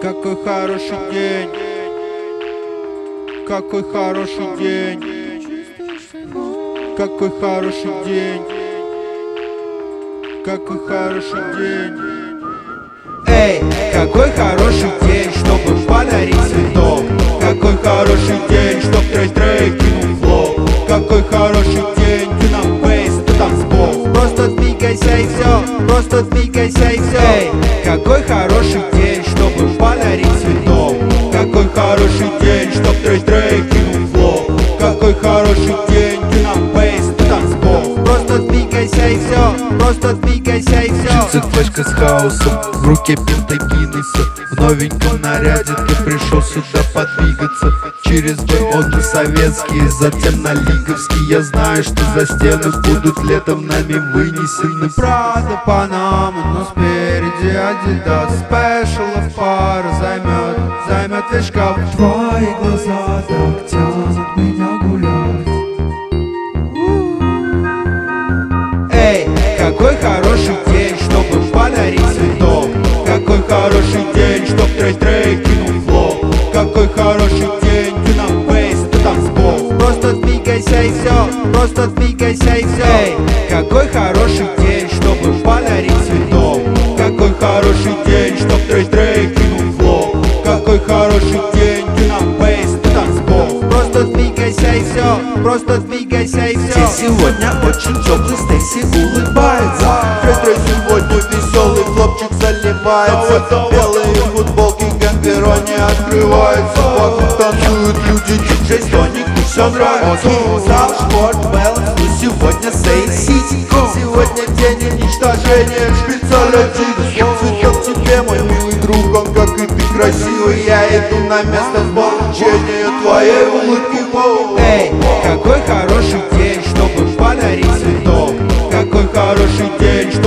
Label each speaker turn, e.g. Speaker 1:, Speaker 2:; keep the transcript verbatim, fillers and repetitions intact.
Speaker 1: Какой хороший день, какой хороший день, какой хороший день, какой хороший день. Эй, какой хороший день, чтобы подарить цветок. Какой хороший день, чтоб трей-трей кинул флоу. Какой хороший день, ты нам бейс, ты танцпол. Просто двигайся и все, просто двигайся и все. Эй, какой хороший день, чтобы подарить цветок. Какой хороший день, чтоб трей-трей кинул флоу. Какой хороший день, ты нам бейс, ты танцпол. Просто двигайся и все, просто двигайся и все.
Speaker 2: Джинсы, флешка с хаосом, в руке пинта Гиннесса. В новеньком наряде ты пришел сюда подвигаться. Через бэкбоны советские, затем на лиговский. Я знаю, что за стены будут летом нами вынесены.
Speaker 1: Прада, Панама, но спереди Адидас. Спешл пара займет, займет весь шкаф.
Speaker 3: Твои глаза так тянут меня гулять.
Speaker 1: Эй, какой хороший день, чтобы подарить цветок. Какой хороший день, чтоб трей-трей кинул флоу. Какой хороший день, ты нам бейс, ты танцпол. Просто двигайся и все, просто двигайся и все. Эй, какой хороший день, чтобы подарить цветок. Какой хороший день, чтоб трей-трей кинул флоу. Какой хороший день, ты нам бейс, ты танцпол. Просто двигайся и все, просто двигайся и все.
Speaker 3: Здесь сегодня очень теплый, Стейси улыбается.
Speaker 4: Трей-трей сегодня веселый, хлопчик заливается. Белые футболки, гамперони открываются. Вокруг танцуют люди, диджей Стоник, и все нравится.
Speaker 3: Зал, спорт, баланс, ну сегодня Сей Сити.
Speaker 4: Сегодня день уничтожения шпицалятик. Цветок тебе, мой милый друг, он как и ты красивый. Я иду на место получения твоей улыбки.
Speaker 1: Эй, какой хороший день, чтобы подарить цветок. Какой хороший день,